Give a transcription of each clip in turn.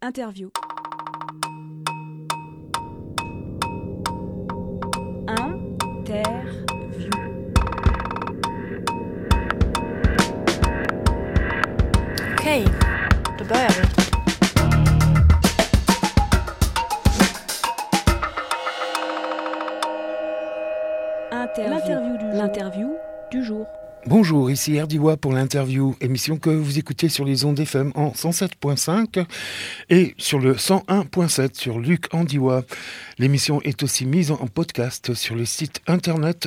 Interview. Interview. Okej, då börjar vi. L'interview du jour. Bonjour, ici Erdiwa pour l'interview, émission que vous écoutez sur les ondes FM en 107.5 et sur le 101.7 sur Luc Andiwa. L'émission est aussi mise en podcast sur le site internet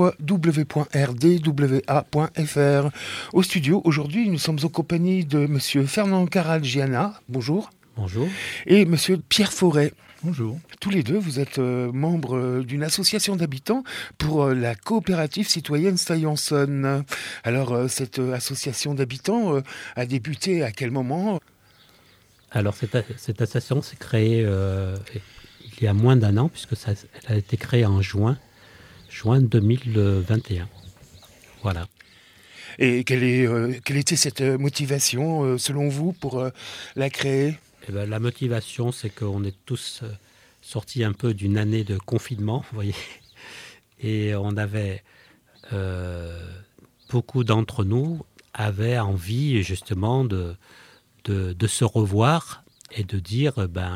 www.rdwa.fr. Au studio, aujourd'hui, nous sommes en compagnie de monsieur Fernand Caralgiana. Bonjour. Bonjour. Et monsieur Pierre Forêt. Bonjour. Tous les deux, vous êtes membres d'une association d'habitants pour la coopérative citoyenne Saillançonne. Alors, cette association d'habitants a débuté à quel moment ? Alors, cette association s'est créée il y a moins d'un an, puisque elle a été créée en juin 2021. Voilà. Et quelle était cette motivation, selon vous, pour la créer ? La motivation, c'est qu'on est tous sortis un peu d'une année de confinement, vous voyez. Et on avait, beaucoup d'entre nous avaient envie justement de se revoir et de dire,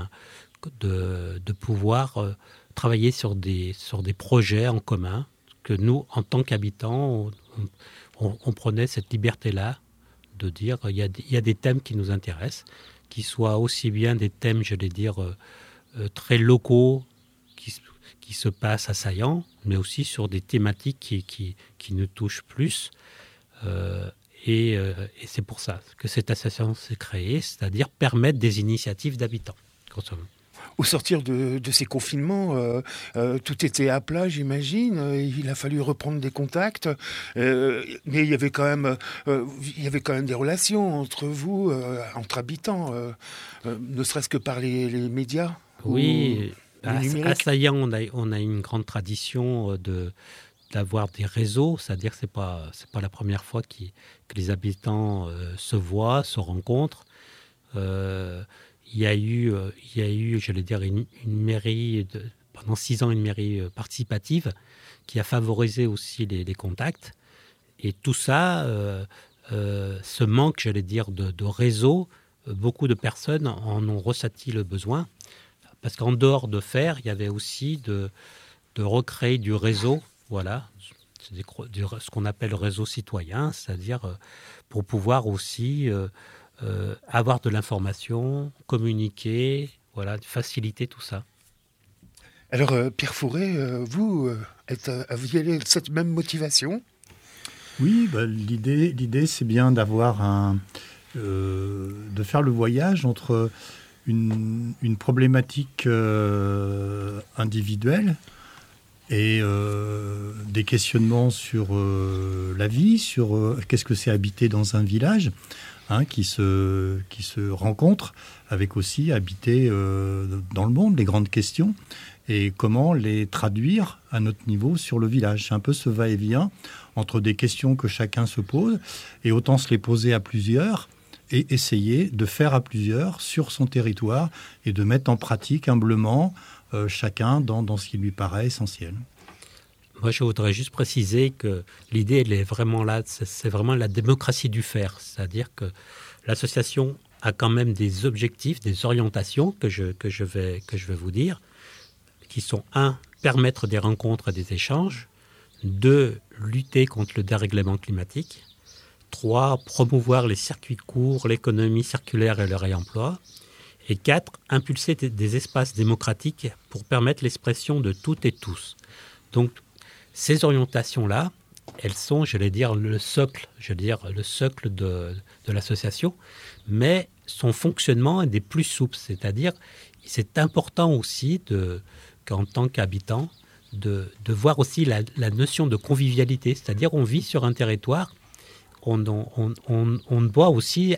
de pouvoir travailler sur des projets en commun, que nous, en tant qu'habitants, on prenait cette liberté-là de dire, il y a des thèmes qui nous intéressent, qui soient aussi bien des thèmes, je vais dire, très locaux, qui se passent à Saillant, mais aussi sur des thématiques qui nous touchent plus. Et c'est pour ça que cette association s'est créée, c'est-à-dire permettre des initiatives d'habitants. Au sortir de ces confinements, tout était à plat, j'imagine. Il a fallu reprendre des contacts, mais il y avait quand même des relations entre vous, entre habitants, ne serait-ce que par les médias. Oui, à Saillant, on a une grande tradition d'avoir des réseaux, c'est-à-dire que c'est pas la première fois que les habitants se voient, se rencontrent. Il y a eu, j'allais dire, une mairie, pendant 6 ans, une mairie participative qui a favorisé aussi les contacts. Et tout ça, ce manque, j'allais dire, de réseau, beaucoup de personnes en ont ressenti le besoin. Parce qu'en dehors de faire, il y avait aussi de recréer du réseau, voilà, ce qu'on appelle le réseau citoyen, c'est-à-dire pour pouvoir aussi avoir de l'information, communiquer, voilà, faciliter tout ça. Alors, Pierre Forêt, vous aviez cette même motivation ? Oui, l'idée, c'est bien d'avoir de faire le voyage entre une problématique individuelle et des questionnements sur la vie, sur qu'est-ce que c'est habiter dans un village. Qui se rencontrent avec aussi habiter dans le monde, les grandes questions, et comment les traduire à notre niveau sur le village. C'est un peu ce va-et-vient entre des questions que chacun se pose, et autant se les poser à plusieurs, et essayer de faire à plusieurs sur son territoire, et de mettre en pratique humblement chacun dans ce qui lui paraît essentiel. Moi, je voudrais juste préciser que l'idée, elle est vraiment là, c'est vraiment la démocratie du faire. C'est-à-dire que l'association a quand même des objectifs, des orientations que je vais vous dire, qui sont 1, permettre des rencontres et des échanges, 2, lutter contre le dérèglement climatique, 3, promouvoir les circuits courts, l'économie circulaire et le réemploi, et 4, impulser des espaces démocratiques pour permettre l'expression de toutes et tous. Donc, ces orientations-là, elles sont, j'allais dire, le socle de l'association, mais son fonctionnement est des plus souples. C'est-à-dire, c'est important aussi qu'en tant qu'habitant, de voir aussi la notion de convivialité. C'est-à-dire, on vit sur un territoire, on doit aussi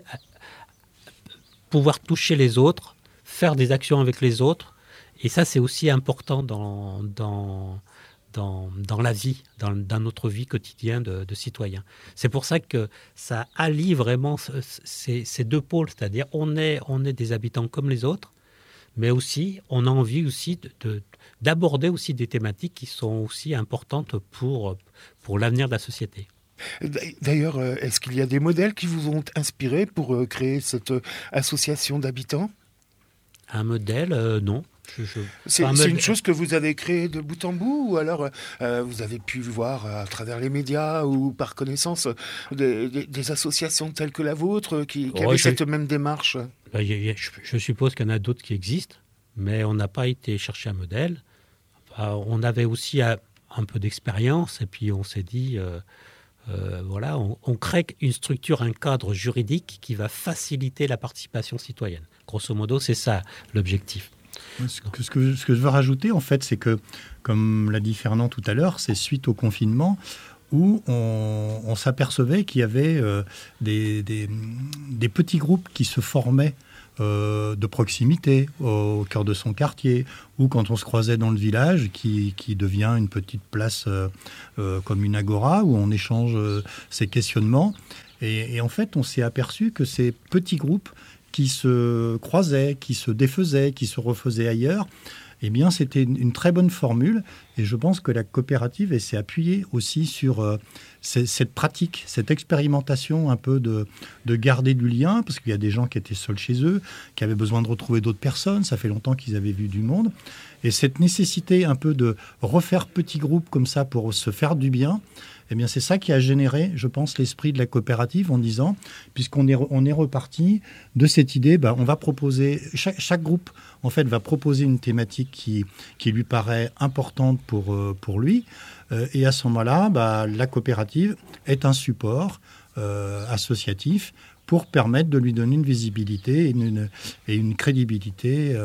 pouvoir toucher les autres, faire des actions avec les autres. Et ça, c'est aussi important dans dans la vie, dans notre vie quotidienne de citoyens. C'est pour ça que ça allie vraiment ces deux pôles, c'est-à-dire on est des habitants comme les autres, mais aussi on a envie aussi d'aborder aussi des thématiques qui sont aussi importantes pour l'avenir de la société. D'ailleurs, est-ce qu'il y a des modèles qui vous ont inspiré pour créer cette association d'habitants ? Un modèle, non. C'est une chose que vous avez créée de bout en bout, ou alors vous avez pu voir à travers les médias ou par connaissance des associations telles que la vôtre qui avaient cette même démarche ? Je suppose qu'il y en a d'autres qui existent, mais on n'a pas été chercher un modèle. On avait aussi un peu d'expérience et puis on s'est dit, voilà, on crée une structure, un cadre juridique qui va faciliter la participation citoyenne. Grosso modo, c'est ça l'objectif. Ce que je veux rajouter, en fait, c'est que, comme l'a dit Fernand tout à l'heure, c'est suite au confinement où on s'apercevait qu'il y avait des petits groupes qui se formaient de proximité au cœur de son quartier, ou quand on se croisait dans le village, qui devient une petite place comme une agora, où on échange ses questionnements. Et en fait, on s'est aperçu que ces petits groupes qui se croisaient, qui se défaisaient, qui se refaisaient ailleurs, eh bien, c'était une très bonne formule. Et je pense que la coopérative s'est appuyée aussi sur cette pratique, cette expérimentation un peu de garder du lien, parce qu'il y a des gens qui étaient seuls chez eux, qui avaient besoin de retrouver d'autres personnes. Ça fait longtemps qu'ils avaient vu du monde. Et cette nécessité un peu de refaire petits groupes comme ça pour se faire du bien, eh bien, c'est ça qui a généré, je pense, l'esprit de la coopérative en disant, puisqu'on est reparti de cette idée, on va proposer, chaque groupe, en fait, va proposer une thématique qui lui paraît importante pour lui. Et à ce moment-là, la coopérative est un support associatif pour permettre de lui donner une visibilité et une crédibilité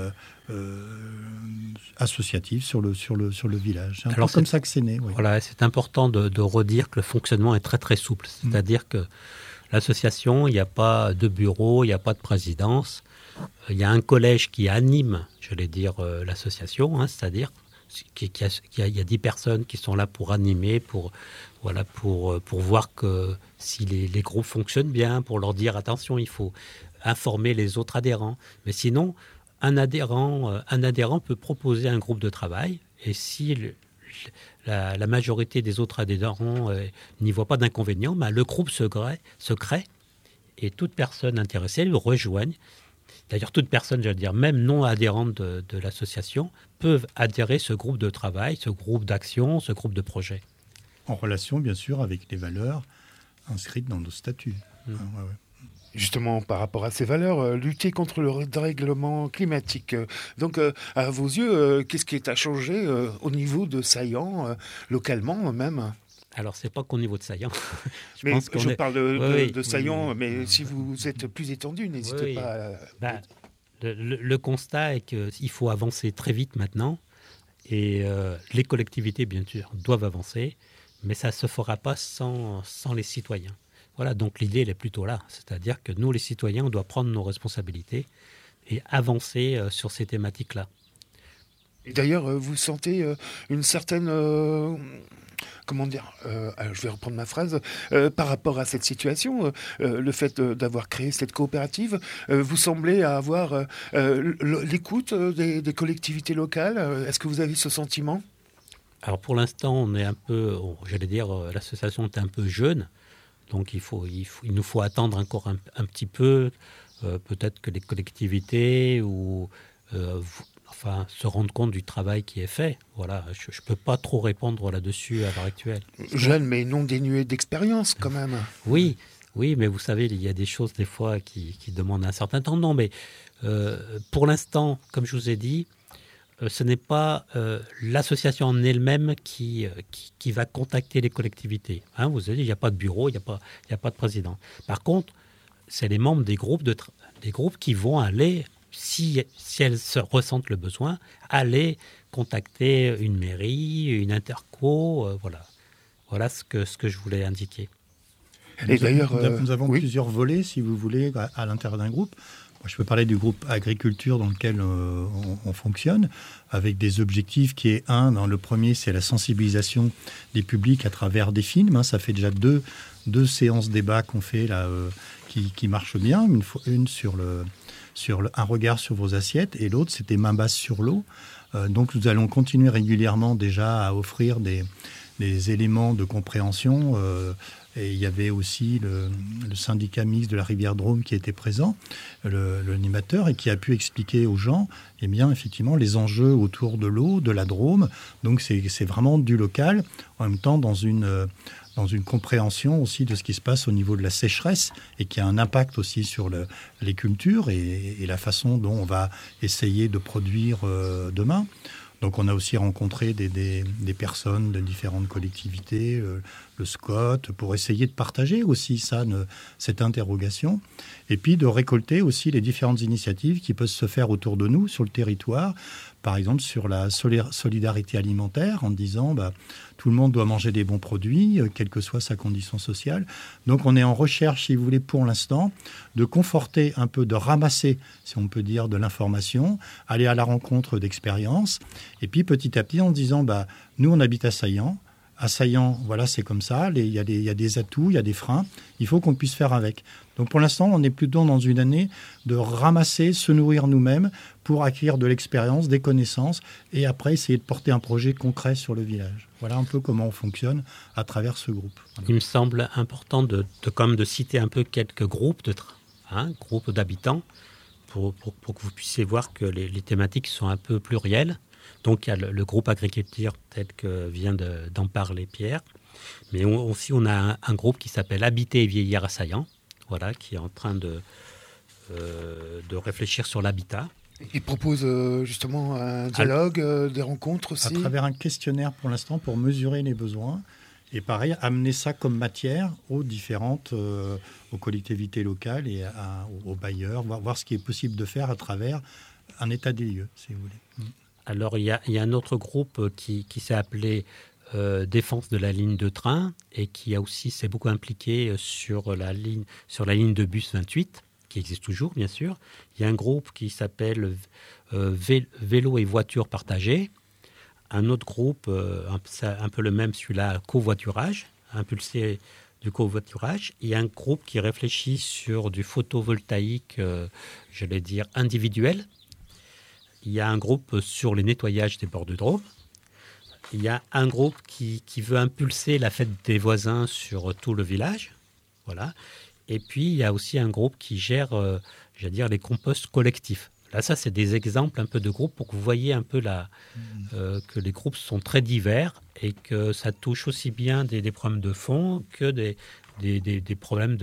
associative sur le village. C'est un peu comme ça que c'est né. Oui. Voilà, c'est important de redire que le fonctionnement est très très souple. C'est-à-dire que l'association, il n'y a pas de bureau, il n'y a pas de présidence. Il y a un collège qui anime, l'association, c'est-à-dire qu'il y a 10 personnes qui sont là pour animer, pour voir que si les groupes fonctionnent bien, pour leur dire attention, il faut informer les autres adhérents. Mais sinon, un adhérent peut proposer un groupe de travail, et si la majorité des autres adhérents n'y voit pas d'inconvénient, le groupe se crée et toute personne intéressée le rejoigne. D'ailleurs, toute personne, même non adhérente de l'association, peuvent adhérer à ce groupe de travail, ce groupe d'action, ce groupe de projet. En relation, bien sûr, avec les valeurs inscrites dans nos statuts. Ouais. Justement, par rapport à ces valeurs, lutter contre le dérèglement climatique. Donc, à vos yeux, qu'est-ce qui est à changer au niveau de Saillant, localement même ? Alors, c'est pas qu'au niveau de Saillant. je parle de Saillant, mais si vous êtes plus étendu, n'hésitez pas à... Le constat est qu'il faut avancer très vite maintenant, et les collectivités, bien sûr, doivent avancer, mais ça ne se fera pas sans les citoyens. Voilà, donc l'idée, elle est plutôt là. C'est-à-dire que nous, les citoyens, on doit prendre nos responsabilités et avancer sur ces thématiques-là. Et d'ailleurs, vous sentez une certaine... je vais reprendre ma phrase. Par rapport à cette situation, le fait d'avoir créé cette coopérative, vous semblez avoir l'écoute des collectivités locales. Est-ce que vous avez ce sentiment ? Alors pour l'instant, on est un peu... l'association est un peu jeune. Donc il nous faut attendre encore un petit peu, peut-être que les collectivités se rendent compte du travail qui est fait. Voilà, je ne peux pas trop répondre là-dessus à l'heure actuelle. Jeune, mais non dénué d'expérience quand même. Oui, mais vous savez, il y a des choses des fois qui demandent un certain temps. Non, mais pour l'instant, comme je vous ai dit, ce n'est pas l'association en elle-même qui va contacter les collectivités. Vous avez dit, il n'y a pas de bureau, il n'y a pas de président. Par contre, c'est les membres des groupes qui vont aller, si elles ressentent le besoin, aller contacter une mairie, une interco. Voilà ce que je voulais indiquer. Et d'ailleurs, nous avons plusieurs volets, si vous voulez, à l'intérieur d'un groupe. Je peux parler du groupe agriculture dans lequel on fonctionne, avec des objectifs qui est dans le premier, c'est la sensibilisation des publics à travers des films. Ça fait déjà deux séances débat qu'on fait là, qui marchent bien. Une sur un regard sur vos assiettes et l'autre, c'était main basse sur l'eau. Donc nous allons continuer régulièrement déjà à offrir des éléments de compréhension. Et il y avait aussi le syndicat mixte de la rivière Drôme qui était présent, l'animateur, et qui a pu expliquer aux gens, eh bien, effectivement, les enjeux autour de l'eau, de la Drôme. Donc c'est vraiment du local, en même temps dans une compréhension aussi de ce qui se passe au niveau de la sécheresse et qui a un impact aussi sur les cultures et la façon dont on va essayer de produire demain. Donc on a aussi rencontré des personnes de différentes collectivités, le SCOT, pour essayer de partager aussi cette interrogation, et puis de récolter aussi les différentes initiatives qui peuvent se faire autour de nous, sur le territoire, par exemple sur la solidarité alimentaire, en disant tout le monde doit manger des bons produits, quelle que soit sa condition sociale. Donc on est en recherche, si vous voulez, pour l'instant, de conforter un peu, de ramasser, si on peut dire, de l'information, aller à la rencontre d'expériences, et puis petit à petit en disant, nous on habite à Saillant. À Saillant, voilà, c'est comme ça, il y a des atouts, il y a des freins, il faut qu'on puisse faire avec. Donc pour l'instant, on est plutôt dans une année de ramasser, se nourrir nous-mêmes pour acquérir de l'expérience, des connaissances, et après essayer de porter un projet concret sur le village. Voilà un peu comment on fonctionne à travers ce groupe. Voilà. Il me semble important de citer un peu quelques groupes groupes d'habitants, pour que vous puissiez voir que les thématiques sont un peu plurielles. Donc il y a le groupe agriculture tel que vient d'en parler Pierre, mais aussi on a un groupe qui s'appelle Habiter et vieillir à Saillant, voilà, qui est en train de réfléchir sur l'habitat. Il propose justement un dialogue, des rencontres aussi. À travers un questionnaire pour l'instant pour mesurer les besoins et pareil amener ça comme matière aux collectivités locales et aux bailleurs, voir ce qui est possible de faire à travers un état des lieux, si vous voulez. Alors, il y a un autre groupe qui s'est appelé Défense de la ligne de train et qui s'est beaucoup impliqué sur la ligne de bus 28, qui existe toujours, bien sûr. Il y a un groupe qui s'appelle Vélo et voitures partagées. Un autre groupe, un peu le même, celui-là, covoiturage, impulsé du covoiturage. Il y a un groupe qui réfléchit sur du photovoltaïque, j'allais dire, individuel. Il y a un groupe sur les nettoyages des bords de Drôme. Il y a un groupe qui veut impulser la fête des voisins sur tout le village. Voilà. Et puis, il y a aussi un groupe qui gère, les composts collectifs. Là, ça, c'est des exemples un peu de groupes pour que vous voyez un peu que les groupes sont très divers et que ça touche aussi bien des problèmes de fond que des problèmes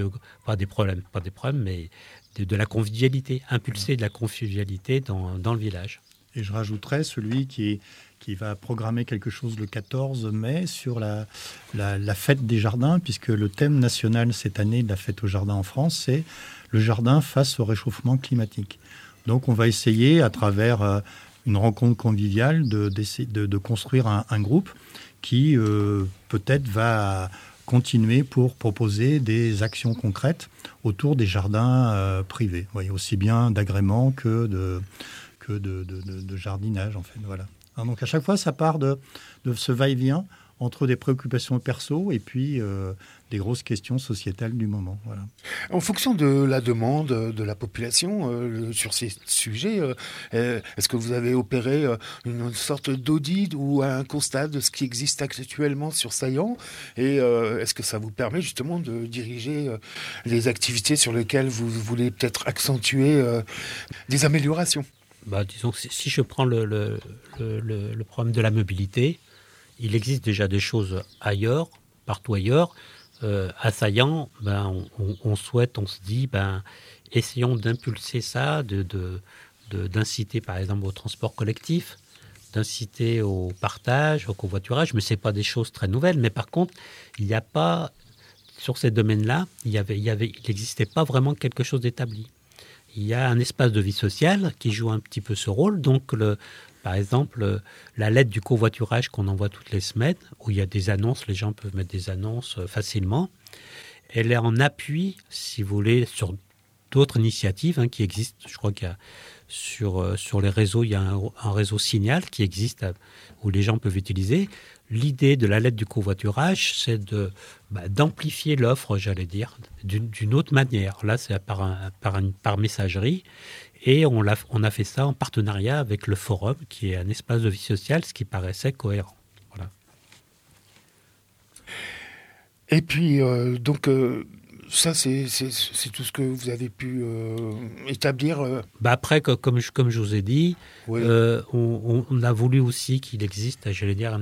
de la convivialité, impulser de la convivialité dans le village. Et je rajouterais celui qui va programmer quelque chose le 14 mai sur la fête des jardins, puisque le thème national cette année de la fête aux jardins en France, c'est le jardin face au réchauffement climatique. Donc on va essayer, à travers une rencontre conviviale, de construire un groupe qui peut-être va continuer pour proposer des actions concrètes autour des jardins privés. Vous voyez, aussi bien d'agrément que de jardinage, en fait. Voilà. Donc à chaque fois, ça part de ce va-et-vient entre des préoccupations perso et puis des grosses questions sociétales du moment. Voilà. En fonction de la demande de la population sur ces sujets, est-ce que vous avez opéré une sorte d'audit ou un constat de ce qui existe actuellement sur Saillant, et est-ce que ça vous permet justement de diriger les activités sur lesquelles vous voulez peut-être accentuer des améliorations? Disons que si je prends le problème de la mobilité, il existe déjà des choses ailleurs, partout ailleurs. À Saillant, on se dit, essayons d'impulser ça, d'inciter par exemple au transport collectif, d'inciter au partage, au covoiturage, mais ce n'est pas des choses très nouvelles. Mais par contre, il n'y a pas, sur ces domaines-là, il n'existait pas vraiment quelque chose d'établi. Il y a un espace de vie sociale qui joue un petit peu ce rôle. Donc, par exemple, la lettre du covoiturage qu'on envoie toutes les semaines, où il y a des annonces, les gens peuvent mettre des annonces facilement. Elle est en appui, si vous voulez, sur d'autres initiatives qui existent. Je crois qu'il y a sur les réseaux, il y a un réseau Signal qui existe où les gens peuvent utiliser. L'idée de la lettre du covoiturage, c'est d'amplifier l'offre, j'allais dire, d'une autre manière. Là, c'est par messagerie. Et on a fait ça en partenariat avec le Forum, qui est un espace de vie sociale, ce qui paraissait cohérent. Voilà. Et puis, ça, c'est tout ce que vous avez pu établir. Après, comme je vous ai dit, Oui. on a voulu aussi qu'il existe, j'allais dire,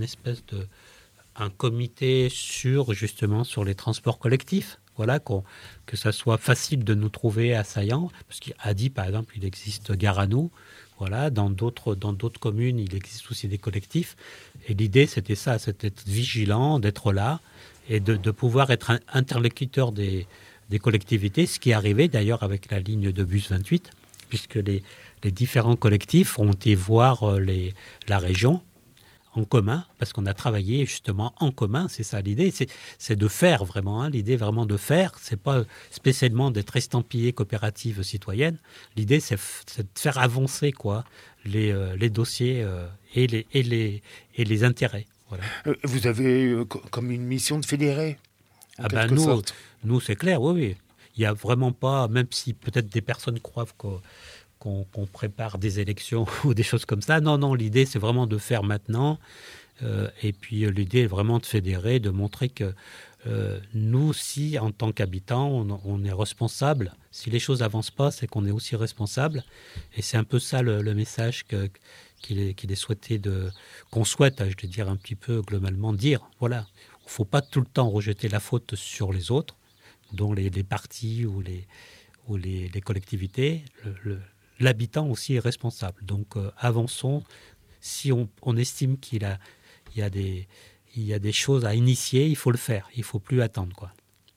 un comité sur les transports collectifs. Voilà, que ça soit facile de nous trouver à Saillant, parce qu'à Die, par exemple, il existe Gare à nous. Voilà, dans d'autres communes, il existe aussi des collectifs. Et l'idée, c'était ça, c'était d'être vigilant, d'être là, et de pouvoir être un interlocuteur des collectivités, ce qui est arrivé d'ailleurs avec la ligne de bus 28, puisque les différents collectifs ont été voir la région en commun, parce qu'on a travaillé justement en commun, c'est ça l'idée, c'est de faire vraiment, l'idée vraiment de faire, c'est pas spécialement d'être estampillé coopérative citoyenne, l'idée c'est de faire avancer les dossiers et les intérêts. Voilà. Vous avez comme une mission de fédérer, en quelque sorte. Nous, c'est clair, oui. Il n'y a vraiment pas, même si peut-être des personnes croient qu'on prépare des élections ou des choses comme ça. Non, l'idée, c'est vraiment de faire maintenant. Et puis, l'idée est vraiment de fédérer, de montrer que nous, si, en tant qu'habitants, on est responsable. Si les choses n'avancent pas, c'est qu'on est aussi responsable. Et c'est un peu ça le message qu'il est souhaité qu'on souhaite, je vais dire un petit peu globalement, dire. Voilà, il ne faut pas tout le temps rejeter la faute sur les autres, dont les partis ou les collectivités. L'habitant aussi est responsable. Donc avançons. Si on estime qu'il y a des choses à initier, il faut le faire. Il ne faut plus attendre, quoi.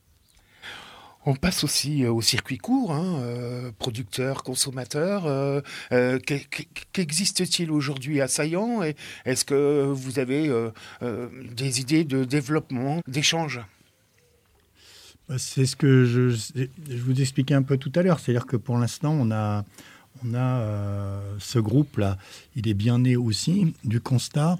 On passe aussi au circuit court, producteurs, consommateurs. Qu'existe-t-il aujourd'hui à Saillant? Et est-ce que vous avez des idées de développement, d'échange? C'est ce que je vous expliquais un peu tout à l'heure. C'est-à-dire que pour l'instant, on a ce groupe-là. Il est bien né aussi du constat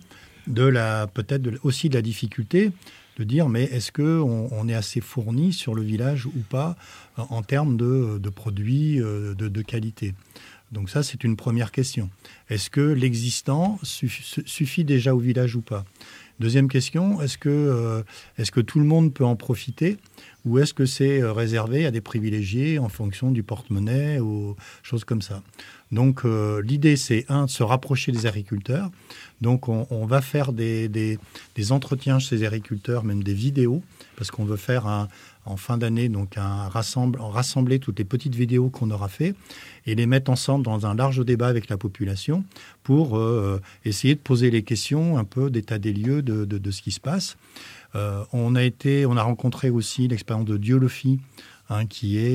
aussi de la difficulté de dire, mais est-ce qu'on est assez fourni sur le village ou pas en termes de produits de qualité? Donc ça, c'est une première question. Est-ce que l'existant suffit déjà au village ou pas? Deuxième question, est-ce que tout le monde peut en profiter ou est-ce que c'est réservé à des privilégiés en fonction du porte-monnaie ou choses comme ça? Donc l'idée, c'est de se rapprocher des agriculteurs. Donc on va faire des entretiens chez les agriculteurs, même des vidéos, parce qu'on veut faire en fin d'année donc rassembler toutes les petites vidéos qu'on aura fait et les mettre ensemble dans un large débat avec la population pour essayer de poser les questions un peu d'état des lieux de ce qui se passe. On a rencontré aussi l'expérience de Diolofi, qui est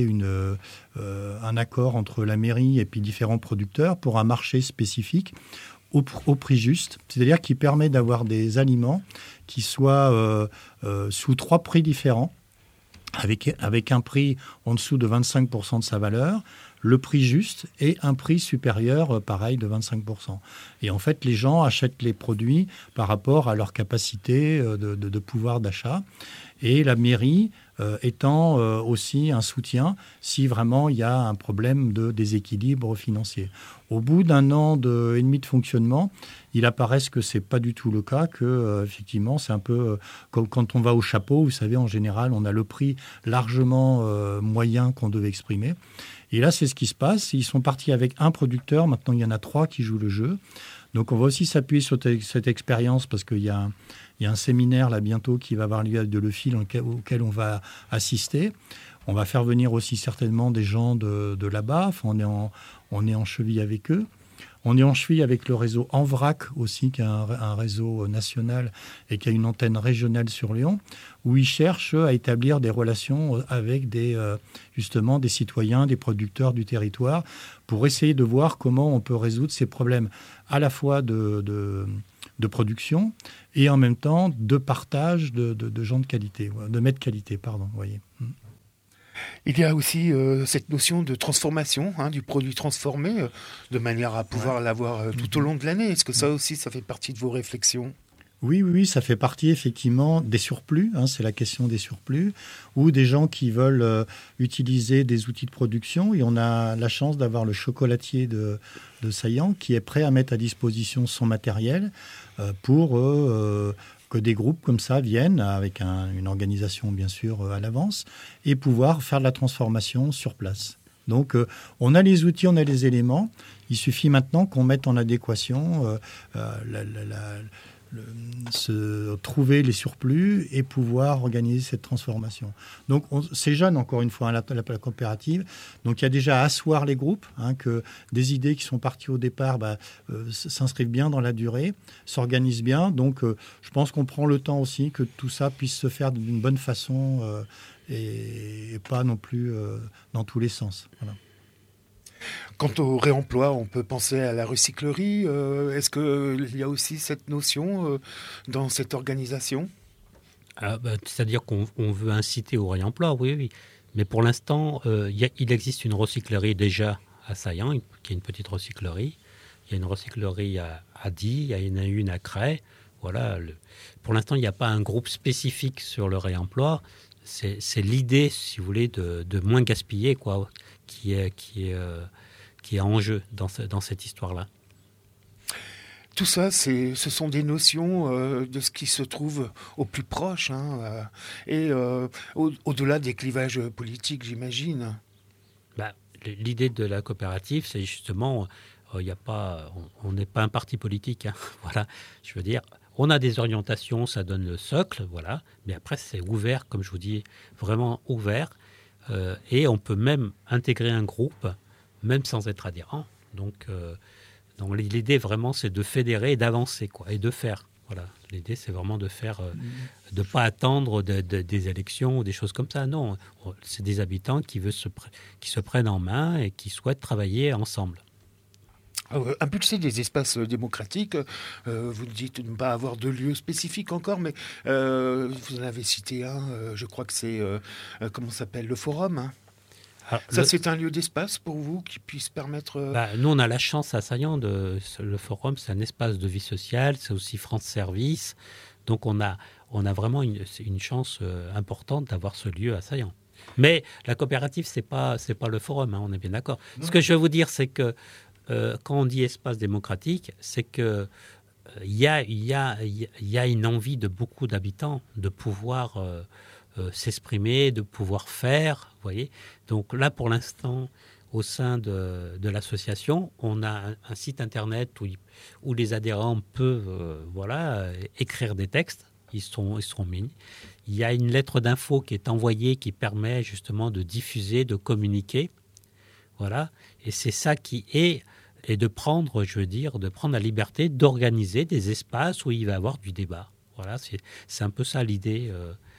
un accord entre la mairie et puis différents producteurs pour un marché spécifique au prix juste, c'est-à-dire qui permet d'avoir des aliments qui soient sous 3 prix différents, avec un prix en dessous de 25% de sa valeur, le prix juste et un prix supérieur, pareil, de 25%. Et en fait, les gens achètent les produits par rapport à leur capacité de pouvoir d'achat. Et la mairie étant aussi un soutien si vraiment il y a un problème de déséquilibre financier. Au bout d'un an et demi de fonctionnement, il apparaît que ce n'est pas du tout le cas, que effectivement c'est un peu comme quand on va au chapeau, vous savez, en général, on a le prix largement moyen qu'on devait exprimer. Et là, c'est ce qui se passe. Ils sont partis avec un producteur. Maintenant, il y en a 3 qui jouent le jeu. Donc, on va aussi s'appuyer sur cette expérience parce qu'il y a un séminaire là bientôt qui va avoir lieu à Delefil auquel on va assister. On va faire venir aussi certainement des gens de là-bas. Enfin, on est en cheville avec eux. On est en cheville avec le réseau Envrac aussi, qui est un réseau national et qui a une antenne régionale sur Lyon, où ils cherchent à établir des relations avec justement des citoyens, des producteurs du territoire, pour essayer de voir comment on peut résoudre ces problèmes à la fois de production et en même temps de partage de gens de qualité, de mets de qualité, pardon, vous voyez. Il y a aussi cette notion de transformation du produit transformé, de manière à pouvoir l'avoir tout au long de l'année. Est-ce que ça aussi, ça fait partie de vos réflexions ? Oui, ça fait partie effectivement des surplus, c'est la question des surplus, ou des gens qui veulent utiliser des outils de production. Et on a la chance d'avoir le chocolatier de Saillant qui est prêt à mettre à disposition son matériel pour que des groupes comme ça viennent, avec une organisation bien sûr à l'avance, et pouvoir faire de la transformation sur place. Donc on a les outils, on a les éléments, il suffit maintenant qu'on mette en adéquation trouver les surplus et pouvoir organiser cette transformation. Donc c'est jeune encore une fois la coopérative, donc il y a déjà à asseoir les groupes, que des idées qui sont parties au départ s'inscrivent bien dans la durée, s'organisent bien, donc je pense qu'on prend le temps aussi que tout ça puisse se faire d'une bonne façon et pas non plus dans tous les sens. Voilà. Quant au réemploi, on peut penser à la recyclerie. Est-ce qu'il y a aussi cette notion dans cette organisation ? C'est-à-dire qu'on veut inciter au réemploi, oui. Mais pour l'instant, il existe une recyclerie déjà à Saillant, qui est une petite recyclerie. Il y a une recyclerie à Die, il y en a une à Cray. Voilà. Pour l'instant, il n'y a pas un groupe spécifique sur le réemploi. C'est l'idée, si vous voulez, de moins gaspiller, quoi, qui est en jeu dans cette histoire-là. Tout ça, ce sont des notions de ce qui se trouve au plus proche, et au-delà des clivages politiques, j'imagine. L'idée de la coopérative, c'est justement, on n'est pas un parti politique. Voilà, je veux dire, on a des orientations, ça donne le socle, voilà, mais après c'est ouvert, comme je vous dis, vraiment ouvert. Et on peut même intégrer un groupe, même sans être adhérent. Donc l'idée vraiment, c'est de fédérer et d'avancer, quoi, et de faire. Voilà, l'idée, c'est vraiment de faire, de pas attendre des élections ou des choses comme ça. Non, c'est des habitants qui se prennent en main et qui souhaitent travailler ensemble. Impulser des espaces démocratiques, vous dites ne pas avoir de lieu spécifique encore, mais vous en avez cité un, je crois que c'est, comment ça s'appelle, le forum. Alors, c'est un lieu d'espace pour vous qui puisse permettre... Nous, on a la chance à Saillant, le forum, c'est un espace de vie sociale, c'est aussi France Service, donc on a vraiment une chance importante d'avoir ce lieu à Saillant. Mais la coopérative, c'est pas le forum, on est bien d'accord. Ce que je veux vous dire, c'est que quand on dit espace démocratique, c'est que il y a une envie de beaucoup d'habitants de pouvoir s'exprimer, de pouvoir faire, vous voyez. Donc là, pour l'instant, au sein de l'association, on a un site internet où les adhérents peuvent écrire des textes. Ils seront mis. Il y a une lettre d'info qui est envoyée qui permet justement de diffuser, de communiquer. Voilà. Et c'est ça qui est... Et de prendre la liberté d'organiser des espaces où il va y avoir du débat. Voilà, c'est un peu ça l'idée.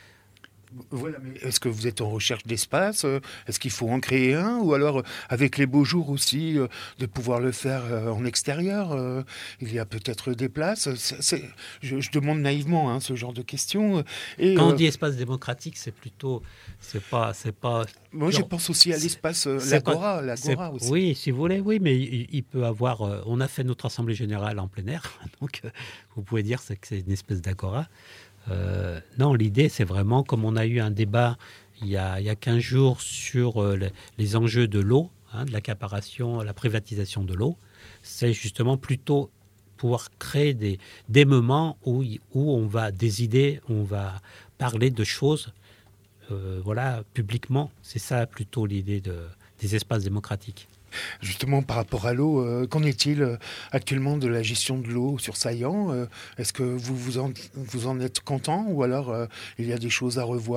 Voilà, mais est-ce que vous êtes en recherche d'espace ? Est-ce qu'il faut en créer un ? Ou alors, avec les beaux jours aussi, de pouvoir le faire en extérieur ? Il y a peut-être des places. Je demande naïvement ce genre de questions. Et, quand on dit espace démocratique, c'est plutôt... C'est pas moi, je pense aussi à l'espace, l'agora aussi. Oui, si vous voulez, oui, mais il peut avoir... on a fait notre assemblée générale en plein air, donc vous pouvez dire que c'est une espèce d'agora. Non, l'idée, c'est vraiment, comme on a eu un débat il y a 15 jours sur les enjeux de l'eau, de l'accaparation, la privatisation de l'eau, c'est justement plutôt pouvoir créer des moments où on va des idées, on va parler de choses publiquement. C'est ça plutôt l'idée des espaces démocratiques. Justement, par rapport à l'eau, qu'en est-il actuellement de la gestion de l'eau sur Saillant ? Est-ce que vous en êtes content ou alors il y a des choses à revoir ?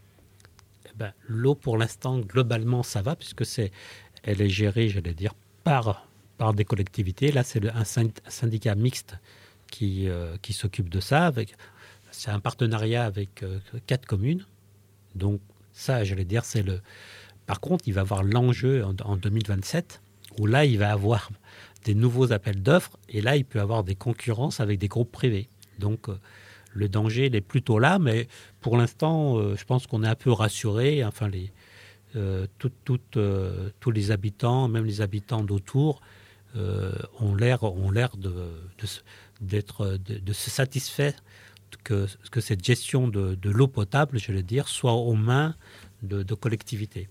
L'eau, pour l'instant, globalement, ça va, puisque elle est gérée, j'allais dire, par des collectivités. Là, c'est un syndicat mixte qui s'occupe de ça. C'est un partenariat avec 4 communes. Donc ça, j'allais dire, c'est le... Par contre, il va y avoir l'enjeu en 2027, où là, il va y avoir des nouveaux appels d'offres, et là, il peut y avoir des concurrences avec des groupes privés. Donc, le danger, il est plutôt là, mais pour l'instant, je pense qu'on est un peu rassuré. Enfin, tous les habitants, même les habitants d'autour, ont l'air de se satisfaire que cette gestion de l'eau potable, je veux dire, soit aux mains de collectivités.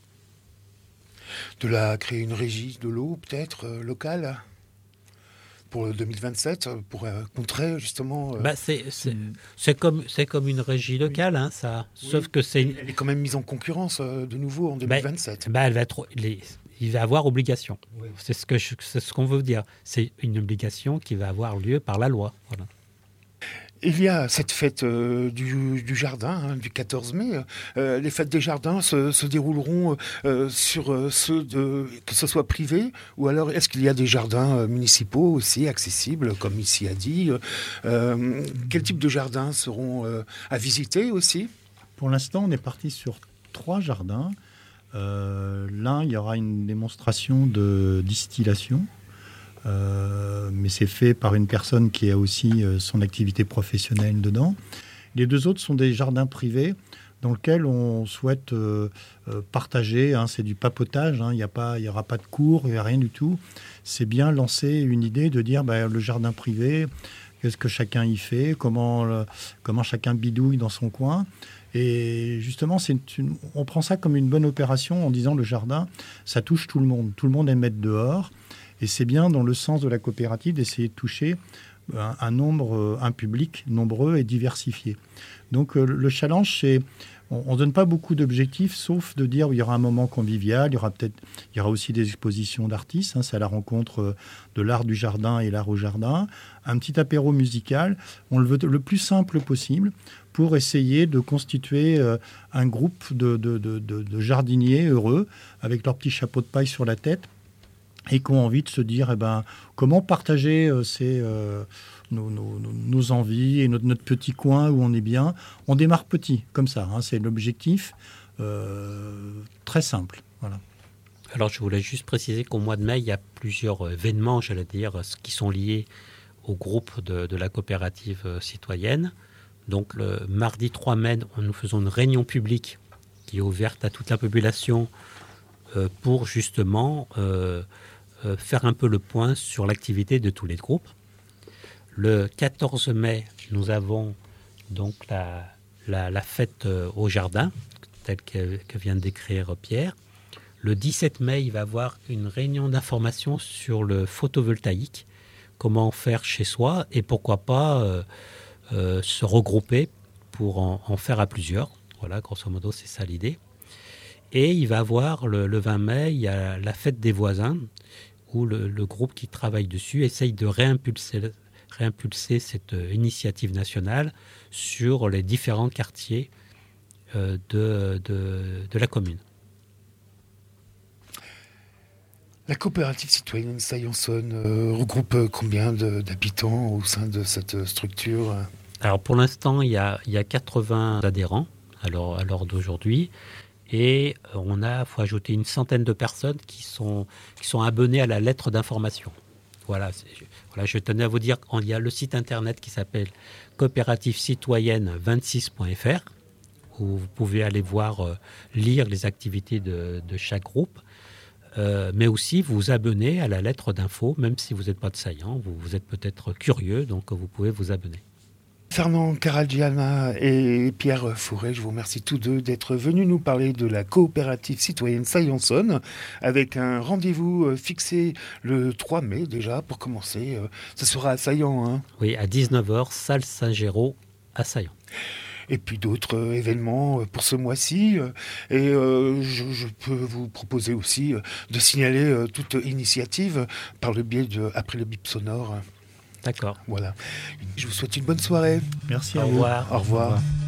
De créer une régie de l'eau, peut-être, locale pour 2027, pour contrer justement... c'est comme une régie locale, hein, ça. Oui, sauf que elle est quand même mise en concurrence de nouveau en 2027. Il va avoir obligation. Oui. C'est ce qu'on veut dire. C'est une obligation qui va avoir lieu par la loi. Voilà. Il y a cette fête du jardin, du 14 mai. Les fêtes des jardins se dérouleront sur ceux que ce soit privé, ou alors est-ce qu'il y a des jardins municipaux aussi accessibles, comme ici a dit quel type de jardins seront à visiter aussi? Pour l'instant, on est parti sur 3 jardins. L'un, il y aura une démonstration de distillation. Mais c'est fait par une personne qui a aussi son activité professionnelle dedans. Les 2 autres sont des jardins privés dans lesquels on souhaite partager. C'est du papotage, il n'y aura pas de cours, il n'y a rien du tout. C'est bien lancer une idée de dire le jardin privé, qu'est-ce que chacun y fait, comment chacun bidouille dans son coin. Et justement, on prend ça comme une bonne opération en disant le jardin, ça touche tout le monde. Tout le monde aime être dehors. Et c'est bien dans le sens de la coopérative d'essayer de toucher un public nombreux et diversifié. Donc le challenge, c'est on ne donne pas beaucoup d'objectifs, sauf de dire il y aura un moment convivial, il y aura aussi des expositions d'artistes, c'est à la rencontre de l'art du jardin et l'art au jardin, un petit apéro musical, on le veut le plus simple possible pour essayer de constituer un groupe de jardiniers heureux avec leur petit chapeau de paille sur la tête, et qui ont envie de se dire comment partager nos envies et notre petit coin où on est bien. On démarre petit, comme ça. C'est l'objectif, très simple. Voilà. Alors, je voulais juste préciser qu'au mois de mai, il y a plusieurs événements, j'allais dire, qui sont liés au groupe de la coopérative citoyenne. Donc, le mardi 3 mai, nous faisons une réunion publique qui est ouverte à toute la population pour justement... faire un peu le point sur l'activité de tous les groupes. Le 14 mai, nous avons donc la fête au jardin, telle que vient de décrire Pierre. Le 17 mai, il va y avoir une réunion d'information sur le photovoltaïque, comment faire chez soi et pourquoi pas se regrouper pour en faire à plusieurs. Voilà, grosso modo, c'est ça l'idée. Et il va y avoir le 20 mai, il y a la fête des voisins, où le groupe qui travaille dessus essaye de réimpulser cette initiative nationale sur les différents quartiers de la commune. La coopérative citoyenne Saillançonne regroupe combien d'habitants au sein de cette structure? Alors pour l'instant, il y a 80 adhérents à l'heure d'aujourd'hui. Et il faut ajouter une centaine de personnes qui sont abonnées à la lettre d'information. Voilà, je tenais à vous dire qu'il y a le site internet qui s'appelle coopérativecitoyenne26.fr où vous pouvez aller lire les activités de chaque groupe, mais aussi vous abonner à la lettre d'info, même si vous n'êtes pas de Saillant, vous êtes peut-être curieux, donc vous pouvez vous abonner. Fernand Caragiana et Pierre Fouret, je vous remercie tous deux d'être venus nous parler de la coopérative citoyenne Saillançonne, avec un rendez-vous fixé le 3 mai déjà pour commencer. Ça sera à Saillant, hein? Oui, à 19h, salle Saint-Géraud à Saillant. Et puis d'autres événements pour ce mois-ci. Et je peux vous proposer aussi de signaler toute initiative par le biais après le bip sonore. D'accord. Voilà. Je vous souhaite une bonne soirée. Merci à vous. Au revoir.